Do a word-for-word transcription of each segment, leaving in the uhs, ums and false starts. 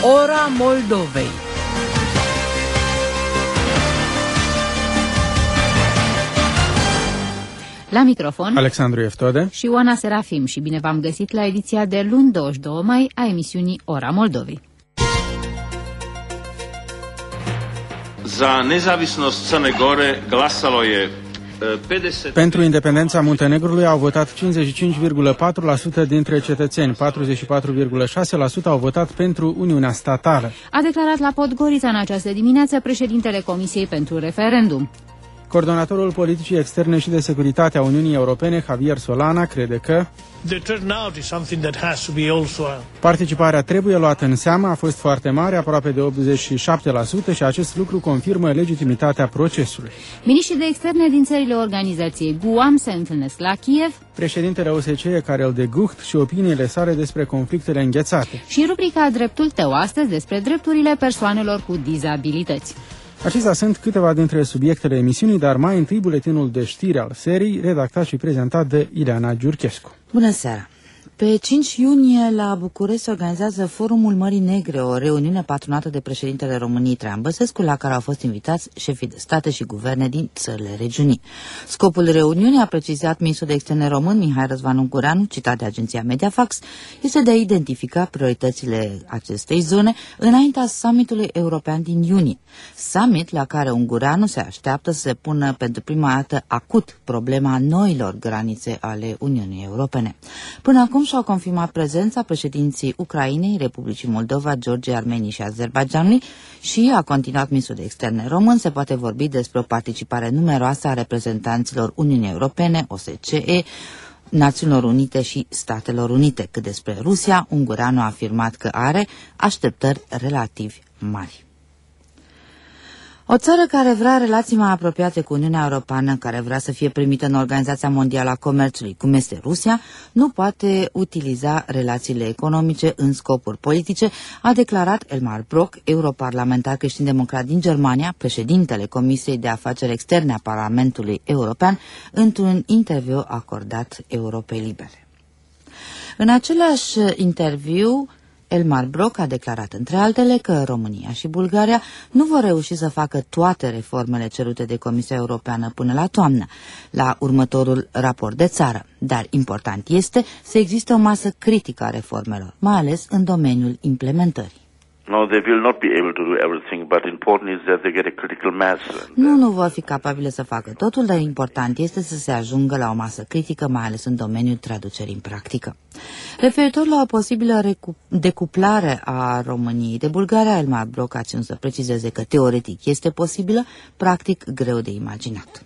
Ora Moldovei. La microfon, Alexandru Eftode și Oana Serafim, și bine v-am găsit la ediția de luni douăzeci și doi mai a emisiunii Ora Moldovei. Za nezávislost Crne Gore glasalo je pedeset... Pentru independența Muntenegrului au votat cincizeci și cinci virgulă patru la sută dintre cetățeni, patruzeci și patru virgulă șase la sută au votat pentru Uniunea Statală. A declarat la Podgorița în această dimineață președintele Comisiei pentru Referendum. Coordonatorul politicii externe și de securitate a Uniunii Europene, Javier Solana, crede că participarea trebuie luată în seamă, a fost foarte mare, aproape de optzeci și șapte la sută, și acest lucru confirmă legitimitatea procesului. Miniștrii de externe din țările organizației GUAM se întâlnesc la Kiev. Președintele O S C E, Karel de Gucht, și opiniile sale despre conflictele înghețate. Și în rubrica Dreptul tău astăzi despre drepturile persoanelor cu dizabilități. Acestea sunt câteva dintre subiectele emisiunii, dar mai întâi buletinul de știri al serii, redactat și prezentat de Ileana Giurchescu. Bună seara! Pe cinci iunie, la București, se organizează Forumul Mării Negre, o reuniune patronată de președintele României, Traian Băsescu, la care au fost invitați șefii de state și guverne din țările regiunii. Scopul reuniunii, a precizat ministrul de externe român Mihai Răzvan Ungureanu, citat de agenția Mediafax, este de a identifica prioritățile acestei zone înaintea summitului european din iunie. Summit la care Ungureanu se așteaptă să se pună pentru prima dată acut problema noilor granițe ale Uniunii Europene. Până acum și-au confirmat prezența președinții Ucrainei, Republicii Moldova, Georgiei, Armeniei și Azerbaidjanului și, a continuat ministrul de externe român, se poate vorbi despre o participare numeroasă a reprezentanților Uniunii Europene, O S C E, Națiunilor Unite și Statelor Unite. Cât despre Rusia, Ungureanu a afirmat că are așteptări relativ mari. O țară care vrea relații mai apropiate cu Uniunea Europeană, care vrea să fie primită în Organizația Mondială a Comerțului, cum este Rusia, nu poate utiliza relațiile economice în scopuri politice, a declarat Elmar Brok, europarlamentar creștin-democrat din Germania, președintele Comisiei de Afaceri Externe a Parlamentului European, într-un interviu acordat Europei Libere. În același interviu, Elmar Brok a declarat, între altele, că România și Bulgaria nu vor reuși să facă toate reformele cerute de Comisia Europeană până la toamnă, la următorul raport de țară. Dar important este să existe o masă critică a reformelor, mai ales în domeniul implementării. No, they will not be able to do everything, but important is that they get a critical mass. Nu, nu vor fi capabile să facă totul, dar important este să se ajungă la o masă critică, mai ales în domeniul traducerii în practică. Referitor la o posibilă decuplare a României de Bulgaria, Elmar Brok a ținut să precizeze că teoretic este posibilă, practic greu de imaginat.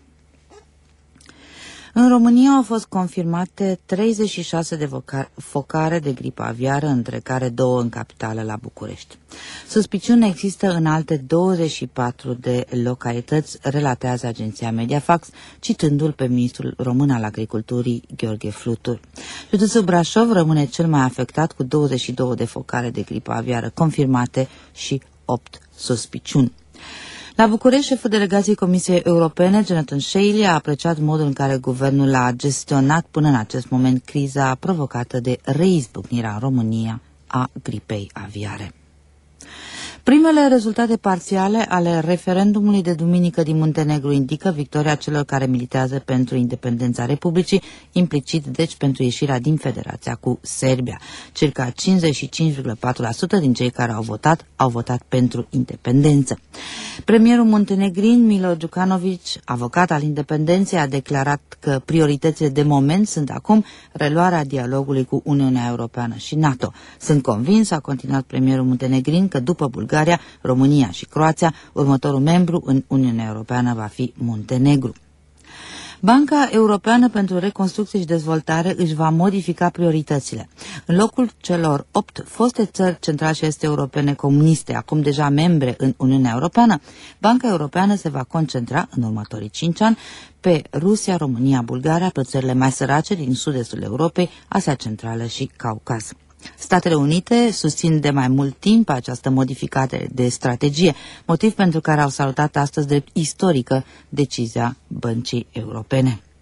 În România au fost confirmate treizeci și șase de focare de gripă aviară, între care două în capitală, la București. Suspiciune există în alte douăzeci și patru de localități, relatează agenția Mediafax, citându-l pe ministrul român al agriculturii, Gheorghe Flutur. Județul Brașov rămâne cel mai afectat, cu douăzeci și două de focare de gripă aviară confirmate și opt suspiciuni. La București, șeful delegației Comisiei Europene, Jonathan Shaley, a apreciat modul în care guvernul a gestionat până în acest moment criza provocată de reizbucnirea în România a gripei aviare. Primele rezultate parțiale ale referendumului de duminică din Muntenegru indică victoria celor care militează pentru independența Republicii, implicit deci pentru ieșirea din Federația cu Serbia. Circa cincizeci și cinci virgulă patru la sută din cei care au votat au votat pentru independență. Premierul muntenegrin Milo Đukanović, avocat al independenței, a declarat că prioritățile de moment sunt acum reluarea dialogului cu Uniunea Europeană și NATO. Sunt convins, a continuat premierul muntenegrin, că după Bulgaria, România și Croația, următorul membru în Uniunea Europeană va fi Muntenegru. Banca Europeană pentru Reconstrucție și Dezvoltare își va modifica prioritățile. În locul celor opt foste țări central și est europene comuniste, acum deja membre în Uniunea Europeană, Banca Europeană se va concentra în următorii cinci ani pe Rusia, România, Bulgaria, pe țările mai sărace din sud-estul Europei, Asia Centrală și Caucaz. Statele Unite susțin de mai mult timp această modificare de strategie, motiv pentru care au salutat astăzi drept istorică decizia Băncii Europene.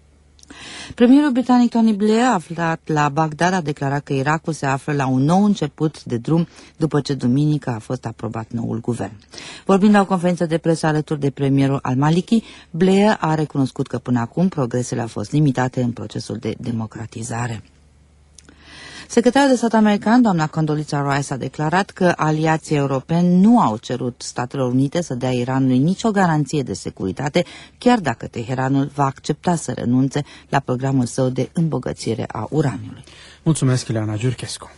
Premierul britanic Tony Blair, aflat la Bagdad, a declarat că Irakul se află la un nou început de drum după ce duminică a fost aprobat noul guvern. Vorbind la o conferință de presă alături de premierul al-Maliki, Blair a recunoscut că până acum progresele au fost limitate în procesul de democratizare. Secretarul de stat american, doamna Condoleezza Rice, a declarat că aliații europeni nu au cerut Statelor Unite să dea Iranului nicio garanție de securitate, chiar dacă Teheranul va accepta să renunțe la programul său de îmbogățire a uraniului. Mulțumesc, Ileana Giurchescu.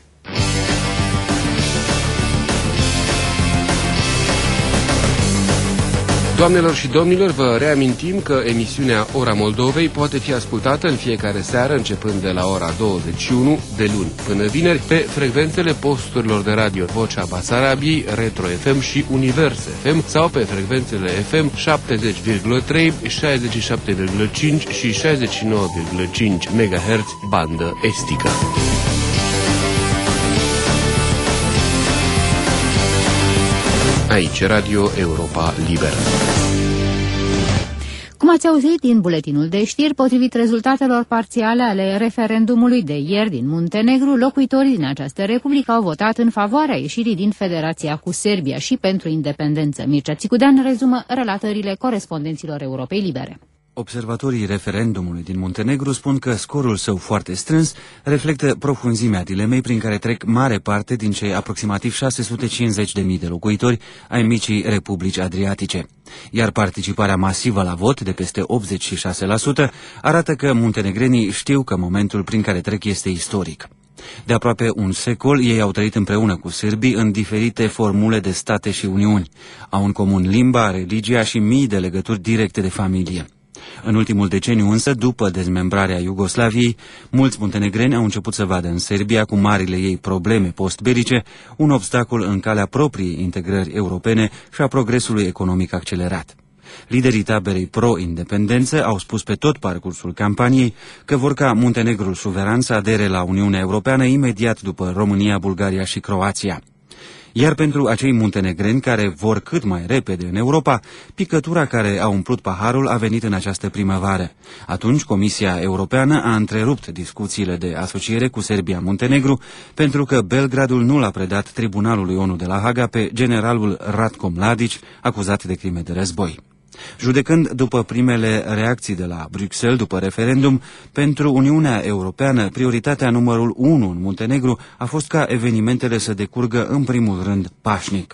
Doamnelor și domnilor, vă reamintim că emisiunea Ora Moldovei poate fi ascultată în fiecare seară, începând de la ora douăzeci și unu, de luni până vineri, pe frecvențele posturilor de radio Vocea Basarabiei, Retro F M și Univers F M sau pe frecvențele F M șaptezeci virgulă trei, șaizeci și șapte virgulă cinci și șaizeci și nouă virgulă cinci megahertz bandă estică. Aici, Radio Europa Liberă. Cum ați auzit din buletinul de știri, potrivit rezultatelor parțiale ale referendumului de ieri din Muntenegru, locuitorii din această republică au votat în favoarea ieșirii din Federația cu Serbia și pentru independență. Mircea Țicudean rezumă relatările corespondenților Europei Libere. Observatorii referendumului din Muntenegru spun că scorul său foarte strâns reflectă profunzimea dilemei prin care trec mare parte din cei aproximativ șase sute cincizeci de mii de locuitori ai micii republici adriatice. Iar participarea masivă la vot, de peste optzeci și șase la sută, arată că muntenegrenii știu că momentul prin care trec este istoric. De aproape un secol, ei au trăit împreună cu sârbii în diferite formule de state și uniuni. Au în comun limba, religia și mii de legături directe de familie. În ultimul deceniu însă, după dezmembrarea Iugoslaviei, mulți muntenegreni au început să vadă în Serbia, cu marile ei probleme postbelice, un obstacol în calea propriei integrări europene și a progresului economic accelerat. Liderii taberei pro-independență au spus pe tot parcursul campaniei că vor ca Muntenegrul suveran să adere la Uniunea Europeană imediat după România, Bulgaria și Croația. Iar pentru acei muntenegreni care vor cât mai repede în Europa, picătura care a umplut paharul a venit în această primăvară. Atunci Comisia Europeană a întrerupt discuțiile de asociere cu Serbia-Muntenegru pentru că Belgradul nu l-a predat Tribunalului ONU de la Haga pe generalul Ratko Mladic, acuzat de crime de război. Judecând după primele reacții de la Bruxelles după referendum, pentru Uniunea Europeană, prioritatea numărul unu în Muntenegru a fost ca evenimentele să decurgă în primul rând pașnic.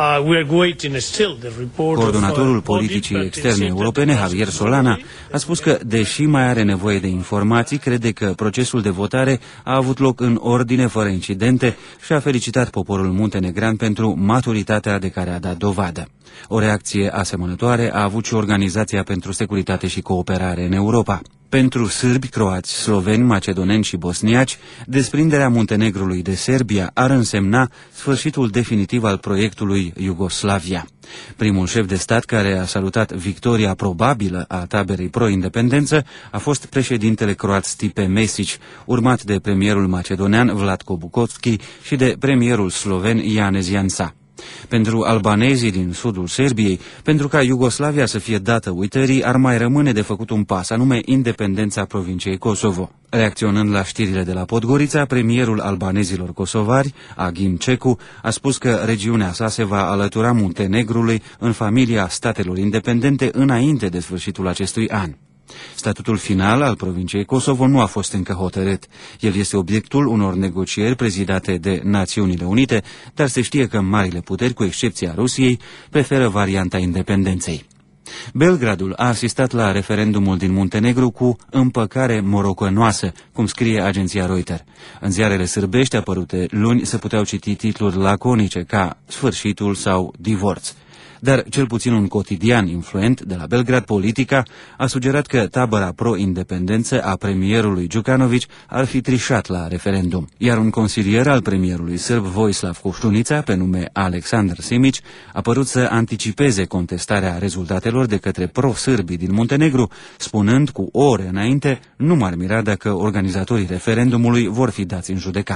Coordonatorul politicii externe europene, Javier Solana, a spus că, deși mai are nevoie de informații, crede că procesul de votare a avut loc în ordine, fără incidente, și a felicitat poporul muntenegran pentru maturitatea de care a dat dovadă. O reacție asemănătoare a avut și Organizația pentru Securitate și Cooperare în Europa. Pentru sârbi, croați, sloveni, macedoneni și bosniaci, desprinderea Muntenegrului de Serbia ar însemna sfârșitul definitiv al proiectului Iugoslavia. Primul șef de stat care a salutat victoria probabilă a taberei pro-independență a fost președintele croat Stipe Mesic, urmat de premierul macedonean Vlatko Bukovski și de premierul sloven Janez Janša. Pentru albanezii din sudul Serbiei, pentru ca Iugoslavia să fie dată uitării, ar mai rămâne de făcut un pas, anume independența provinciei Kosovo. Reacționând la știrile de la Podgorița, premierul albanezilor kosovari, Agim Cecu, a spus că regiunea sa se va alătura Muntenegrului în familia statelor independente înainte de sfârșitul acestui an. Statutul final al provinciei Kosovo nu a fost încă hotărât. El este obiectul unor negocieri prezidate de Națiunile Unite, dar se știe că marile puteri, cu excepția Rusiei, preferă varianta independenței. Belgradul a asistat la referendumul din Muntenegru cu împăcare morocănoasă, cum scrie agenția Reuters. În ziarele sârbești apărute luni se puteau citi titluri laconice ca sfârșitul sau divorț. Dar cel puțin un cotidian influent de la Belgrad, Politica, a sugerat că tabăra pro-independență a premierului Đukanović ar fi trișat la referendum. Iar un consilier al premierului sârb Vojislav Koštunica, pe nume Aleksandar Simić, a părut să anticipeze contestarea rezultatelor de către pro-sârbii din Muntenegru, spunând cu ore înainte: nu m-ar mira dacă organizatorii referendumului vor fi dați în judecată.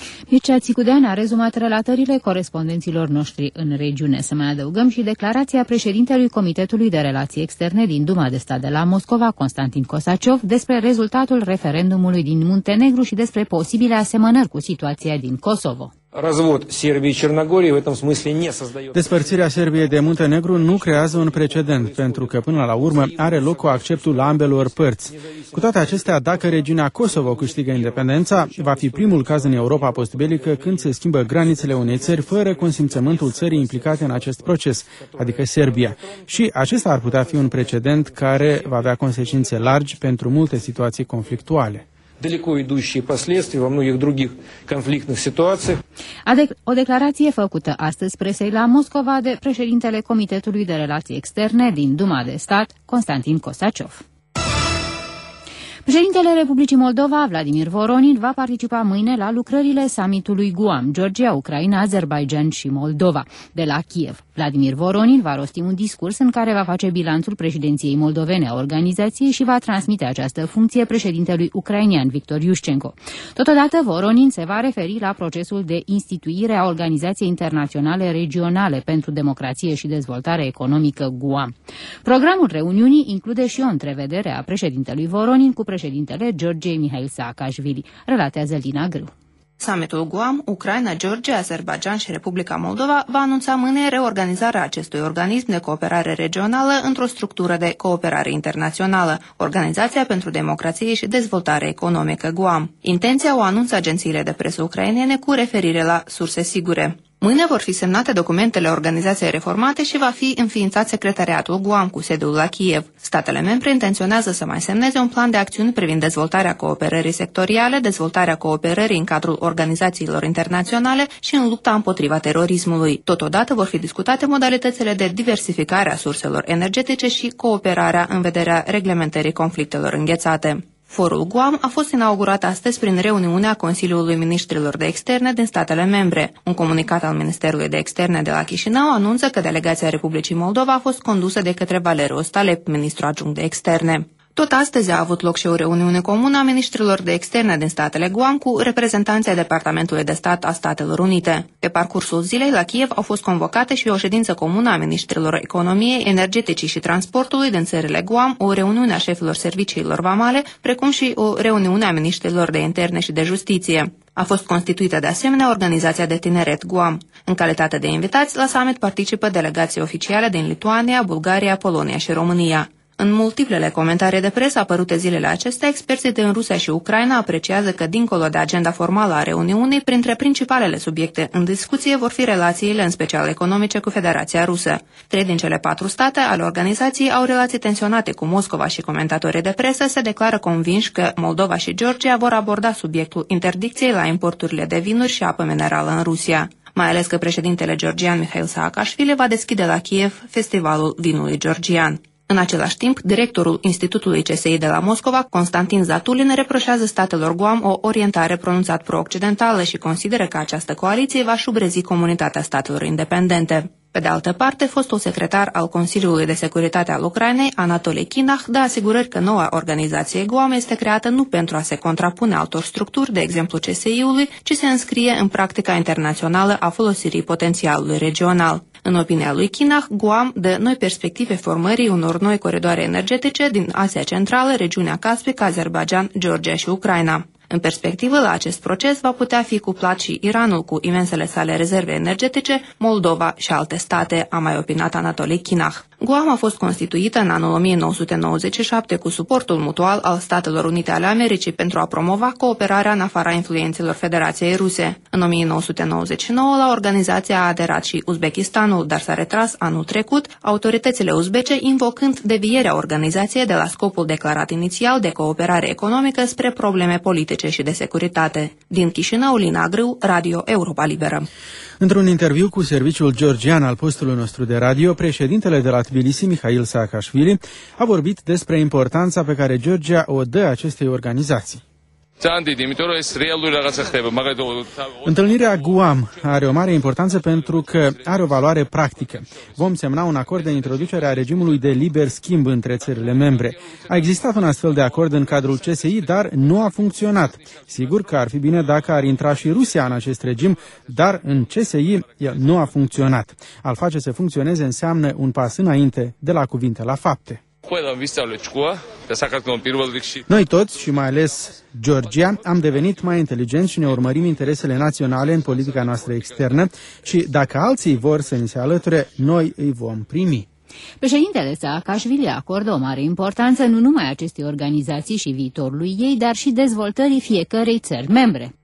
Mircea Țicudean a rezumat relatările corespondenților noștri în regiune. Să mai adăugăm și declarația președintelui Comitetului de Relații Externe din Duma de Stat de la Moscova, Constantin Kosaciov, despre rezultatul referendumului din Muntenegru și despre posibile asemănări cu situația din Kosovo. Despărțirea Serbiei de Muntenegru nu creează un precedent, pentru că până la urmă are loc cu acceptul ambelor părți. Cu toate acestea, dacă regiunea Kosovo câștigă independența, va fi primul caz în Europa postbelică când se schimbă granițele unei țări fără consimțământul țării implicate în acest proces, adică Serbia. Și acesta ar putea fi un precedent care va avea consecințe largi pentru multe situații conflictuale. O declarație făcută astăzi presei la Moscova de președintele Comitetului de Relații Externe din Duma de Stat, Constantin Kosaciov. Președintele Republicii Moldova, Vladimir Voronin, va participa mâine la lucrările summitului Guam, Georgia, Ucraina, Azerbaidjan și Moldova, de la Kiev. Vladimir Voronin va rosti un discurs în care va face bilanțul președinției moldovene a organizației și va transmite această funcție președintelui ucrainian Victor Yushchenko. Totodată, Voronin se va referi la procesul de instituire a Organizației Internaționale Regionale pentru Democrație și Dezvoltare Economică Guam. Programul reuniunii include și o întrevedere a președintelui Voronin cu președintele Georgiei Mihail Saakashvili, relatează Lina Grâu. Summitul Guam, Ucraina, Georgia, Azerbaidjan și Republica Moldova va anunța mâine reorganizarea acestui organism de cooperare regională într-o structură de cooperare internațională, Organizația pentru Democrație și Dezvoltare Economică Guam. Intenția o anunță agențiile de presă ucrainene cu referire la surse sigure. Mâine vor fi semnate documentele organizației reformate și va fi înființat secretariatul Guam cu sediul la Kiev. Statele membre intenționează să mai semneze un plan de acțiuni privind dezvoltarea cooperării sectoriale, dezvoltarea cooperării în cadrul organizațiilor internaționale și în lupta împotriva terorismului. Totodată vor fi discutate modalitățile de diversificare a surselor energetice și cooperarea în vederea reglementării conflictelor înghețate. Forul Guam a fost inaugurat astăzi prin reuniunea Consiliului Ministrilor de Externe din statele membre. Un comunicat al Ministerului de Externe de la Chișinău anunță că delegația Republicii Moldova a fost condusă de către Valeriu Ostalep, ministru adjunct de externe. Tot astăzi a avut loc și o reuniune comună a ministrilor de externe din statele Guam cu reprezentanții ai Departamentului de Stat a Statelor Unite. Pe parcursul zilei, la Kiev au fost convocate și o ședință comună a ministrilor economiei, energeticii și transportului din țările Guam, o reuniune a șefilor serviciilor vamale, precum și o reuniune a ministrilor de interne și de justiție. A fost constituită de asemenea Organizația de Tineret Guam. În calitate de invitați, la summit participă delegații oficiale din Lituania, Bulgaria, Polonia și România. În multiplele comentarii de presă apărute zilele acestea, experții din Rusia și Ucraina apreciază că, dincolo de agenda formală a reuniunii, printre principalele subiecte în discuție vor fi relațiile, în special economice, cu Federația Rusă. Trei din cele patru state ale organizației au relații tensionate cu Moscova și comentatorii de presă se declară convinși că Moldova și Georgia vor aborda subiectul interdicției la importurile de vinuri și apă minerală în Rusia. Mai ales că președintele georgian Mihail Saakashvili va deschide la Kiev festivalul vinului georgian. În același timp, directorul Institutului C S I de la Moscova, Constantin Zatulin, reproșează statelor Guam o orientare pronunțat pro-occidentală și consideră că această coaliție va șubrezi comunitatea statelor independente. Pe de altă parte, fostul secretar al Consiliului de Securitate al Ucrainei, Anatoliy Kinach, dă asigurări că noua organizație Guam este creată nu pentru a se contrapune altor structuri, de exemplu C S I-ului, ci se înscrie în practica internațională a folosirii potențialului regional. În opinia lui Kinach, Guam dă noi perspective formării unor noi coridoare energetice din Asia Centrală, regiunea Caspică, Azerbaidjan, Georgia și Ucraina. În perspectivă, la acest proces va putea fi cuplat și Iranul cu imensele sale rezerve energetice, Moldova și alte state, a mai opinat Anatoliy Kinach. Guam a fost constituită în anul o mie nouă sute nouăzeci și șapte cu suportul mutual al Statelor Unite ale Americii pentru a promova cooperarea în afara influențelor Federației Ruse. În o mie nouă sute nouăzeci și nouă la organizație a aderat și Uzbekistanul, dar s-a retras anul trecut, autoritățile uzbece invocând devierea organizației de la scopul declarat inițial de cooperare economică spre probleme politice și de securitate. Din Chișinău, Lina Grâu, Radio Europa Liberă. Într-un interviu cu serviciul georgian al postului nostru de radio, președintele de la Tbilisi, Mihail Saakashvili, a vorbit despre importanța pe care Georgia o dă acestei organizații. Întâlnirea Guam are o mare importanță pentru că are o valoare practică. Vom semna un acord de introducere a regimului de liber schimb între țările membre. A existat un astfel de acord în cadrul C S I, dar nu a funcționat. Sigur că ar fi bine dacă ar intra și Rusia în acest regim, dar în C S I el nu a funcționat. Al face să funcționeze înseamnă un pas înainte de la cuvinte la fapte. Noi toți, și mai ales Georgia, am devenit mai inteligenți și ne urmărim interesele naționale în politica noastră externă și dacă alții vor să ni se alăture, noi îi vom primi. Președintele Saakashvili acordă o mare importanță nu numai acestei organizații și viitorului ei, dar și dezvoltării fiecărei țări membre.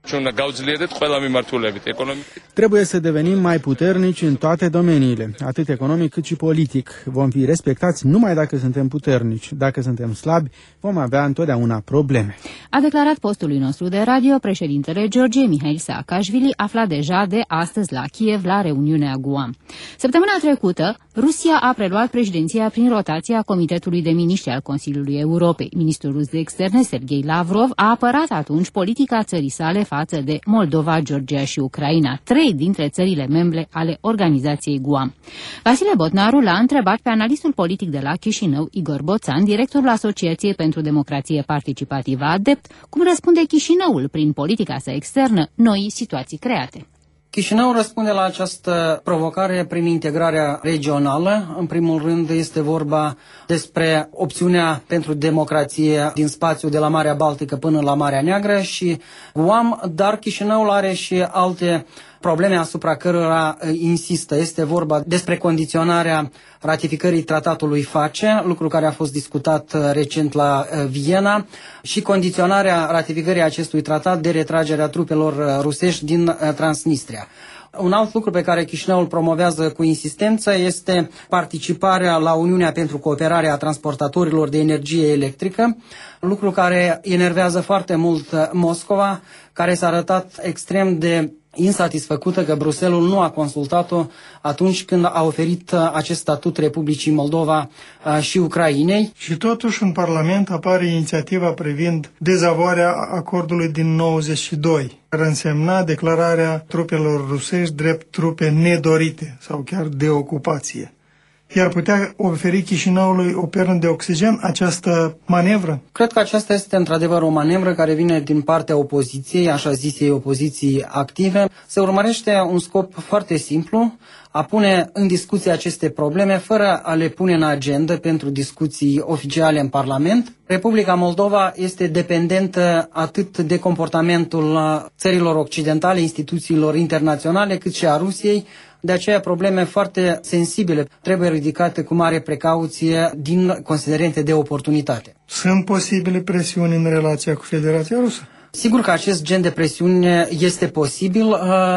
Trebuie să devenim mai puternici în toate domeniile, atât economic cât și politic. Vom fi respectați numai dacă suntem puternici. Dacă suntem slabi, vom avea întotdeauna probleme. A declarat postului nostru de radio președintele Georgiei, Mihail Saakashvili, aflat deja de astăzi la Kiev la reuniunea Guam. Săptămâna trecută, Rusia a preluat președinția prin rotația Comitetului de Miniștri al Consiliului Europei. Ministrul rus de externe, Sergei Lavrov, a apărat atunci politica țării sale față de Moldova, Georgia și Ucraina, trei dintre țările membre ale organizației Guam. Vasile Botnaru l-a întrebat pe analistul politic de la Chișinău, Igor Boțan, directorul Asociației pentru Democrație Participativă ADEPT, cum răspunde Chișinăul prin politica sa externă noii situații create. Chișinău răspunde la această provocare prin integrarea regională. În primul rând este vorba despre opțiunea pentru democrație din spațiul de la Marea Baltică până la Marea Neagră și Guam, dar Chișinăul are și alte probleme asupra cărora insistă. Este vorba despre condiționarea ratificării tratatului FACE, lucru care a fost discutat recent la Viena, și condiționarea ratificării acestui tratat de retragerea trupelor rusești din Transnistria. Un alt lucru pe care Chișinăul promovează cu insistență este participarea la Uniunea pentru Cooperarea Transportatorilor de Energie Electrică, lucru care enervează foarte mult Moscova, care s-a arătat extrem de insatisfăcută că Bruxelles nu a consultat-o atunci când a oferit acest statut Republicii Moldova și Ucrainei. Și totuși în Parlament apare inițiativa privind dezavoarea acordului din nouăzeci și doi, care însemna declararea trupelor rusești drept trupe nedorite sau chiar de ocupație. Iar putea oferi Chișinăului o pernă de oxigen această manevră? Cred că aceasta este într-adevăr o manevră care vine din partea opoziției, așa zisei opoziții active. Se urmărește un scop foarte simplu, a pune în discuție aceste probleme fără a le pune în agenda pentru discuții oficiale în Parlament. Republica Moldova este dependentă atât de comportamentul țărilor occidentale, instituțiilor internaționale, cât și a Rusiei. De aceea probleme foarte sensibile trebuie ridicate cu mare precauție din considerente de oportunitate. Sunt posibile presiuni în relația cu Federația Rusă? Sigur că acest gen de presiune este posibil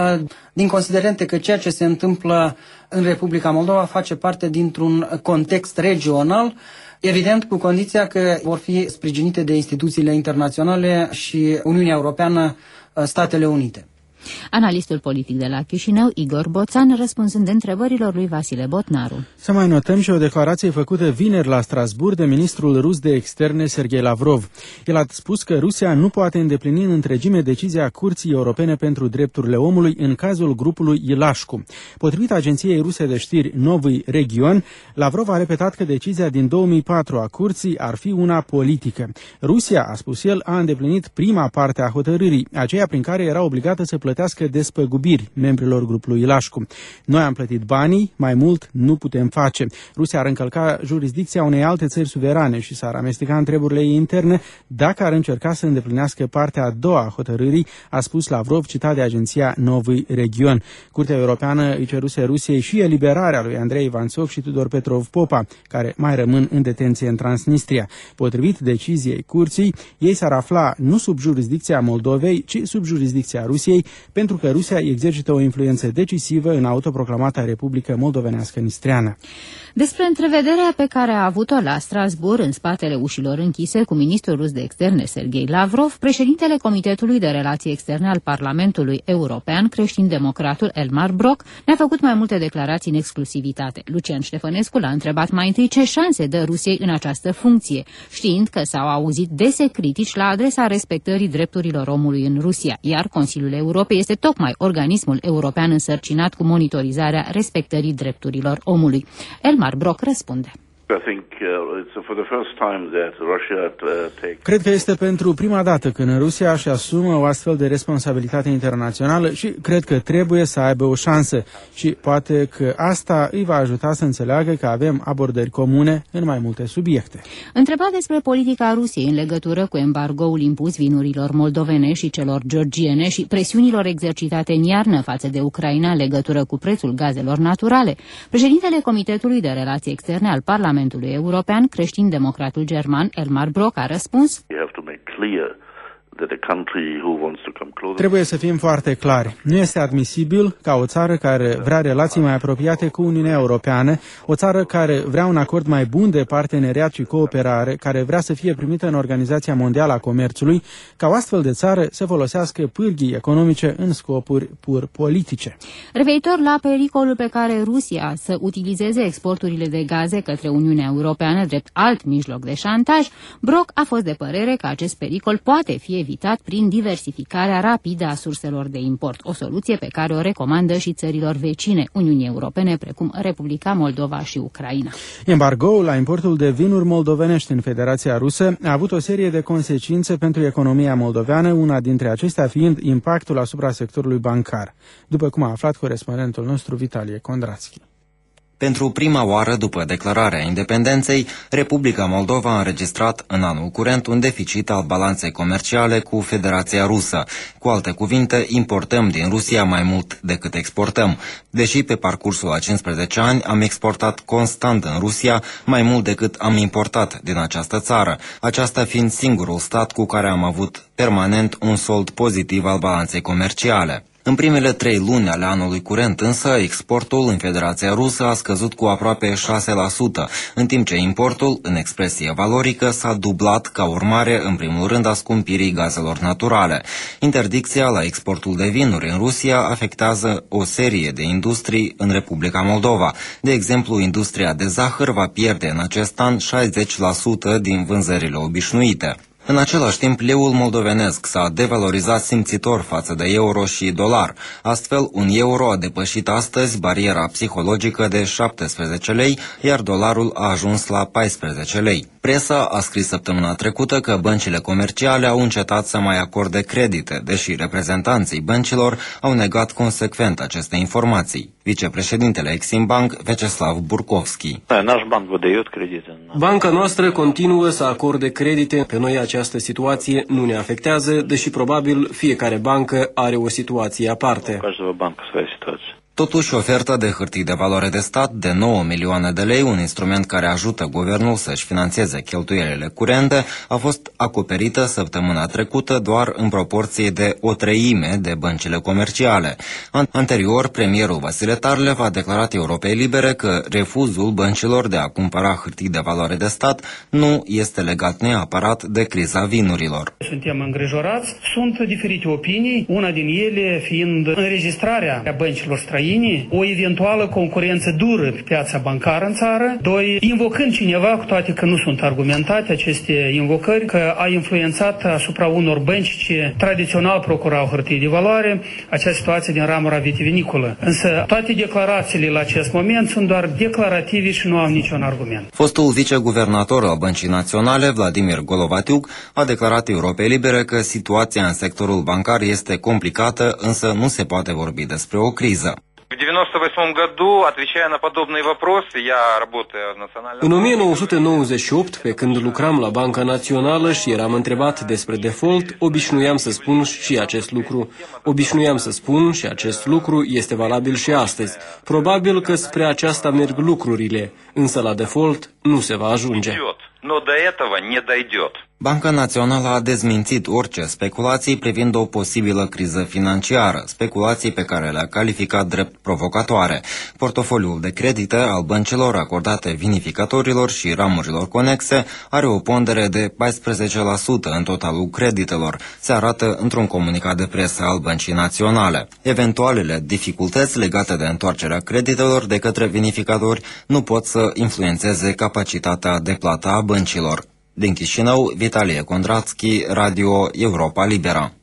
din considerente că ceea ce se întâmplă în Republica Moldova face parte dintr-un context regional, evident cu condiția că vor fi sprijinite de instituțiile internaționale și Uniunea Europeană, Statele Unite. Analistul politic de la Chișinău, Igor Boțan, răspunzând întrebărilor lui Vasile Botnaru. Să mai notăm și o declarație făcută vineri la Strasbourg de ministrul rus de externe, Sergei Lavrov. El a spus că Rusia nu poate îndeplini în întregime decizia Curții Europene pentru Drepturile Omului în cazul grupului Ilașcu. Potrivit agenției ruse de știri Novy Region, Lavrov a repetat că decizia din două mii patru a Curții ar fi una politică. Rusia, a spus el, a îndeplinit prima parte a hotărârii, aceea prin care era obligată să plătească despăgubiri membrilor grupului Ilașcu. Noi am plătit banii, mai mult nu putem face. Rusia ar încălca jurisdicția unei alte țări suverane și s-ar amesteca în treburile ei interne dacă ar încerca să îndeplinească partea a doua a hotărârii, a spus Lavrov, citat de agenția Novy Region. Curtea Europeană îi ceruse Rusiei și eliberarea lui Andrei Ivantsov și Tudor Petrov-Popa, care mai rămân în detenție în Transnistria. Potrivit deciziei Curții, ei s-ar afla nu sub jurisdicția Moldovei, ci sub jurisdicția Rusiei pentru că Rusia exercită o influență decisivă în autoproclamata Republică Moldovenească Nistreană. Despre întrevederea pe care a avut-o la Strasbourg, în spatele ușilor închise, cu ministrul rus de externe Sergei Lavrov, președintele Comitetului de Relații Externe al Parlamentului European, creștin-democratul Elmar Brok, ne-a făcut mai multe declarații în exclusivitate. Lucian Ștefănescu l-a întrebat mai întâi ce șanse dă Rusiei în această funcție, știind că s-au auzit dese critici la adresa respectării drepturilor omului în Rusia, iar Consiliul Europei este tocmai organismul european însărcinat cu monitorizarea respectării drepturilor omului. Elmar Brok răspunde. Cred că este pentru prima dată când Rusia își asumă o astfel de responsabilitate internațională și cred că trebuie să aibă o șansă și poate că asta îi va ajuta să înțeleagă că avem abordări comune în mai multe subiecte. Întrebat despre politica Rusiei în legătură cu embargoul impus vinurilor moldovene și celor georgiene și presiunilor exercitate în iarnă față de Ucraina în legătură cu prețul gazelor naturale, președintele Comitetului de Relații Externe al Parlamentului European, creștin-democratul german Elmar Brok, a răspuns: trebuie să fim foarte clari. Nu este admisibil ca o țară care vrea relații mai apropiate cu Uniunea Europeană, o țară care vrea un acord mai bun de parteneriat și cooperare, care vrea să fie primită în Organizația Mondială a Comerțului, ca o astfel de țară să folosească pârghii economice în scopuri pur politice. Referitor la pericolul pe care Rusia să utilizeze exporturile de gaze către Uniunea Europeană drept alt mijloc de șantaj, Brok a fost de părere că acest pericol poate fi evitat prin diversificarea rapidă a surselor de import, o soluție pe care o recomandă și țărilor vecine Uniunii Europene, precum Republica Moldova și Ucraina. Embargoul la importul de vinuri moldovenești în Federația Rusă a avut o serie de consecințe pentru economia moldoveană, una dintre acestea fiind impactul asupra sectorului bancar, după cum a aflat corespondentul nostru Vitalie Kondrațchi. Pentru prima oară după declararea independenței, Republica Moldova a înregistrat în anul curent un deficit al balanței comerciale cu Federația Rusă. Cu alte cuvinte, importăm din Rusia mai mult decât exportăm. Deși pe parcursul a cincisprezece ani am exportat constant în Rusia mai mult decât am importat din această țară, aceasta fiind singurul stat cu care am avut permanent un sold pozitiv al balanței comerciale. În primele trei luni ale anului curent însă, exportul în Federația Rusă a scăzut cu aproape șase la sută, în timp ce importul, în expresie valorică, s-a dublat ca urmare, în primul rând, a scumpirii gazelor naturale. Interdicția la exportul de vinuri în Rusia afectează o serie de industrii în Republica Moldova. De exemplu, industria de zahăr va pierde în acest an șaizeci la sută din vânzările obișnuite. În același timp, leul moldovenesc s-a devalorizat simțitor față de euro și dolar. Astfel, un euro a depășit astăzi bariera psihologică de șaptesprezece lei, iar dolarul a ajuns la paisprezece lei. Presa a scris săptămâna trecută că băncile comerciale au încetat să mai acorde credite, deși reprezentanții băncilor au negat consecvent aceste informații. Vicepreședintele Eximbank, Vyacheslav Burkovski. Banca noastră continuă să acorde credite. Pe noi această situație nu ne afectează, deși probabil fiecare bancă are o situație aparte. Totuși, oferta de hârtii de valoare de stat de nouă milioane de lei, un instrument care ajută guvernul să-și finanțeze cheltuielile curente, a fost acoperită săptămâna trecută doar în proporție de o treime de băncile comerciale. Anterior, premierul Vasile Tarlev a declarat Europei Libere că refuzul băncilor de a cumpăra hârtii de valoare de stat nu este legat neapărat de criza vinurilor. Suntem îngrijorați, sunt diferite opinii, una din ele fiind înregistrarea băncilor străine, o eventuală concurență dură pe piața bancară în țară, doi, invocând cineva, cu toate că nu sunt argumentate aceste invocări, că a influențat asupra unor bănci ce tradițional procurau hârtii de valoare, acea situație din ramura vitivinicolă. Însă toate declarațiile la acest moment sunt doar declarative și nu au niciun argument. Fostul viceguvernator al Băncii Naționale, Vladimir Golovatiuk, a declarat Europei Libere că situația în sectorul bancar este complicată, însă nu se poate vorbi despre o criză. În o mie nouă sute nouăzeci și opt, pe când lucram la Banca Națională și eram întrebat despre default, obișnuiam să spun și acest lucru. Obișnuiam să spun și acest lucru este valabil și astăzi. Probabil că spre aceasta merg lucrurile, însă la default nu se va ajunge. Banca Națională a dezmințit orice speculații privind o posibilă criză financiară, speculații pe care le-a calificat drept provocatoare. Portofoliul de credite al băncilor acordate vinificatorilor și ramurilor conexe are o pondere de paisprezece la sută în totalul creditelor, se arată într-un comunicat de presă al Băncii Naționale. Eventualele dificultăți legate de întoarcerea creditelor de către vinificatori nu pot să influențeze capacitatea de plată a băncilor. Din Chișinău, Vitalie Condratski, Radio Europa Liberă.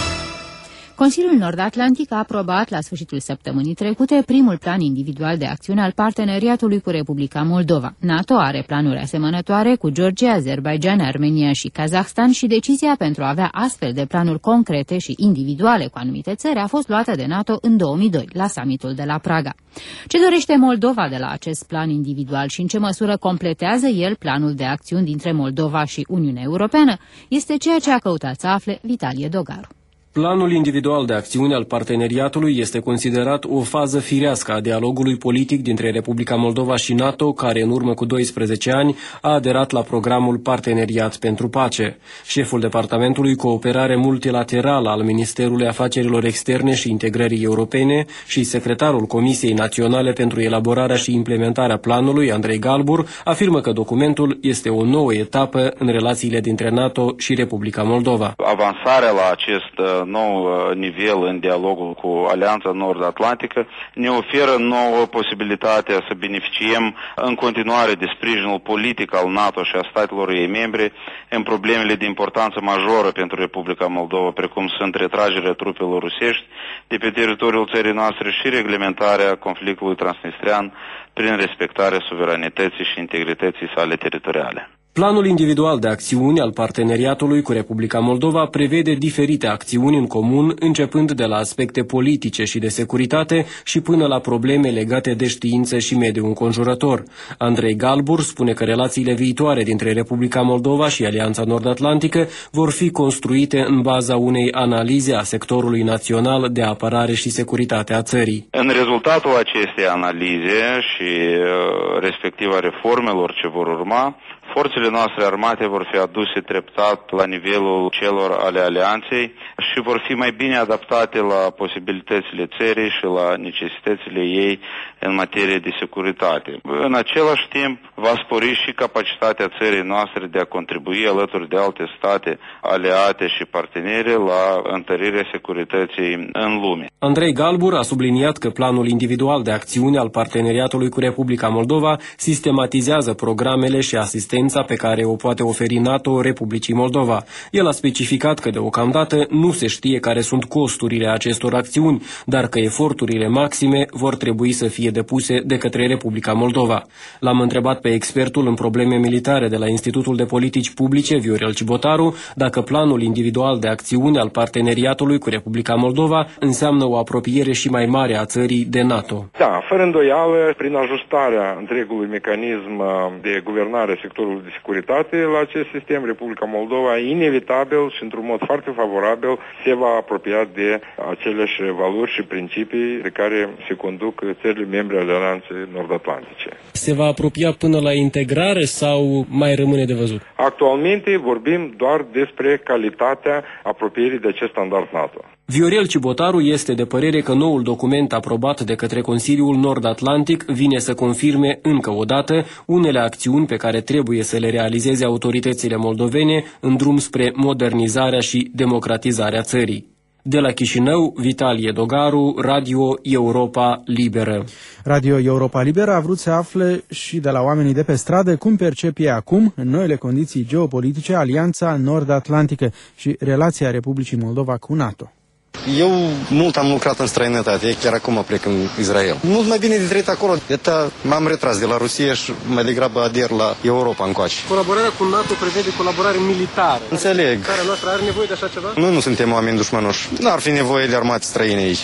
Consiliul Nord-Atlantic a aprobat la sfârșitul săptămânii trecute primul plan individual de acțiune al parteneriatului cu Republica Moldova. NATO are planuri asemănătoare cu Georgia, Azerbaijan, Armenia și Kazahstan și decizia pentru a avea astfel de planuri concrete și individuale cu anumite țări a fost luată de NATO în două mii doi, la summitul de la Praga. Ce dorește Moldova de la acest plan individual și în ce măsură completează el planul de acțiuni dintre Moldova și Uniunea Europeană este ceea ce a căutat să afle Vitalie Dogaru. Planul individual de acțiune al parteneriatului este considerat o fază firească a dialogului politic dintre Republica Moldova și NATO, care în urmă cu doisprezece ani a aderat la programul Parteneriat pentru Pace. Șeful Departamentului Cooperare Multilaterală al Ministerului Afacerilor Externe și Integrării Europene și secretarul Comisiei Naționale pentru elaborarea și implementarea planului, Andrei Galbur, afirmă că documentul este o nouă etapă în relațiile dintre NATO și Republica Moldova. Avansarea la acest nou nivel în dialogul cu Alianța Nord-Atlantică ne oferă nouă posibilitatea să beneficiem în continuare de sprijinul politic al NATO și a statelor ei membre în problemele de importanță majoră pentru Republica Moldova, precum sunt retragerea trupelor rusești de pe teritoriul țării noastre și reglementarea conflictului transnistrian prin respectarea suveranității și integrității sale teritoriale. Planul individual de acțiuni al parteneriatului cu Republica Moldova prevede diferite acțiuni în comun, începând de la aspecte politice și de securitate și până la probleme legate de știință și mediul înconjurător. Andrei Galbur spune că relațiile viitoare dintre Republica Moldova și Alianța Nord-Atlantică vor fi construite în baza unei analize a sectorului național de apărare și securitate a țării. În rezultatul acestei analize și respectiv a reformelor ce vor urma, forțele noastre armate vor fi aduse treptat la nivelul celor ale alianței și vor fi mai bine adaptate la posibilitățile țării și la necesitățile ei în materie de securitate. În același timp, va spori și capacitatea țării noastre de a contribui alături de alte state aliate și partenere la întărirea securității în lume. Andrei Galbur a subliniat că planul individual de acțiune al parteneriatului cu Republica Moldova sistematizează programele și asistența pe care o poate oferi NATO Republicii Moldova. El a specificat că deocamdată nu se știe care sunt costurile acestor acțiuni, dar că eforturile maxime vor trebui să fie depuse de către Republica Moldova. L-am întrebat pe expertul în probleme militare de la Institutul de Politici Publice, Viorel Cibotaru, dacă planul individual de acțiune al parteneriatului cu Republica Moldova înseamnă o apropiere și mai mare a țării de NATO. Da, fără îndoială, prin ajustarea întregului mecanism de guvernare sectorului de securitate la acest sistem, Republica Moldova, inevitabil și într-un mod foarte favorabil, se va apropia de aceleași valori și principii de care se conduc țările membre ale Alianței Nord-Atlantice. Se va apropia până la integrare sau mai rămâne de văzut? Actualmente vorbim doar despre calitatea apropierii de acest standard NATO. Viorel Cibotaru este de părere că noul document aprobat de către Consiliul Nord-Atlantic vine să confirme încă o dată unele acțiuni pe care trebuie să le realizeze autoritățile moldovene în drum spre modernizarea și democratizarea țării. De la Chișinău, Vitalie Dogaru, Radio Europa Liberă. Radio Europa Liberă a vrut să afle și de la oamenii de pe stradă cum percepie acum, în noile condiții geopolitice, Alianța Nord-Atlantică și relația Republicii Moldova cu NATO. Eu mult am lucrat în străinătate, chiar acum plec în Israel. Mult mai bine de trăit acolo. Eta m-am retras de la Rusia și mai degrabă ader la Europa încoace. Colaborarea cu NATO prevede colaborare militară. Înțeleg. Țara noastră are nevoie de așa ceva? Noi nu suntem oameni dușmanoși. N-ar fi nevoie de armate străine aici. Eu nu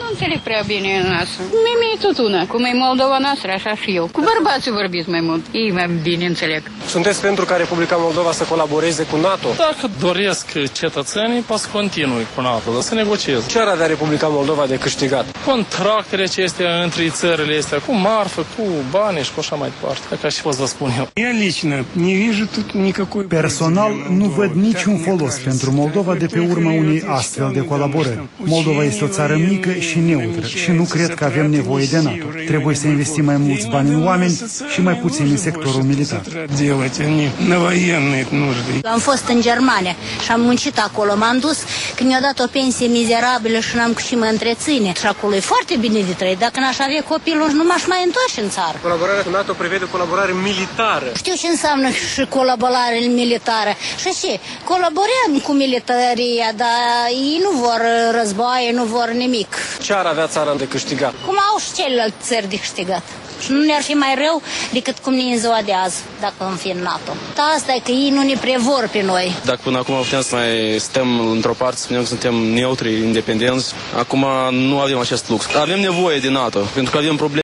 înțeleg prea bine în asta. Mie e tot una. Cum e Moldova noastră, așa și eu. Cu bărbații vorbiți mai mult. Ei mai bine înțeleg. Sunteți pentru ca Republica Moldova să colaboreze cu NATO? Dacă doresc cetățenii, poate să continui cu NATO, să negocieze. Ce ar avea Republica Moldova de câștigat? Contractele acestea între țările astea, cu marfă, cu bani și cu așa mai departe. Ca și pot să vă spun eu. Personal, nu văd niciun folos pentru Moldova de pe urma unei astfel de colaborări. Moldova este o țară mică și neutră și nu cred că avem nevoie de NATO. Trebuie să investim mai mulți bani în oameni și mai puțin în sectorul militar. Am fost în Germania și am muncit acolo. M-am dus când mi-au dat o pensie mizerabilă și n-am cu și mă întreține. Și acolo e foarte bine de trăit. Dacă n-aș avea copilul, nu m-aș mai întoarce în țară. Colaborarea cu NATO prevede colaborare militară. Știu ce înseamnă și colaborare militară. Și și, colaborăm cu militaria, dar ei nu vor războaie, nu vor nimic. Ce ar avea țara de câștigat? Cum au și celelalte țări de câștigat. Și nu ne-ar fi mai rău decât cum ne în ziua de azi, dacă am fi în NATO. Dar asta e că ei nu ne prevor pe noi. Dacă până acum putem să mai stăm într-o parte, să spunem că suntem neutri, independenți, acum nu avem acest lux. Avem nevoie de NATO, pentru că avem probleme.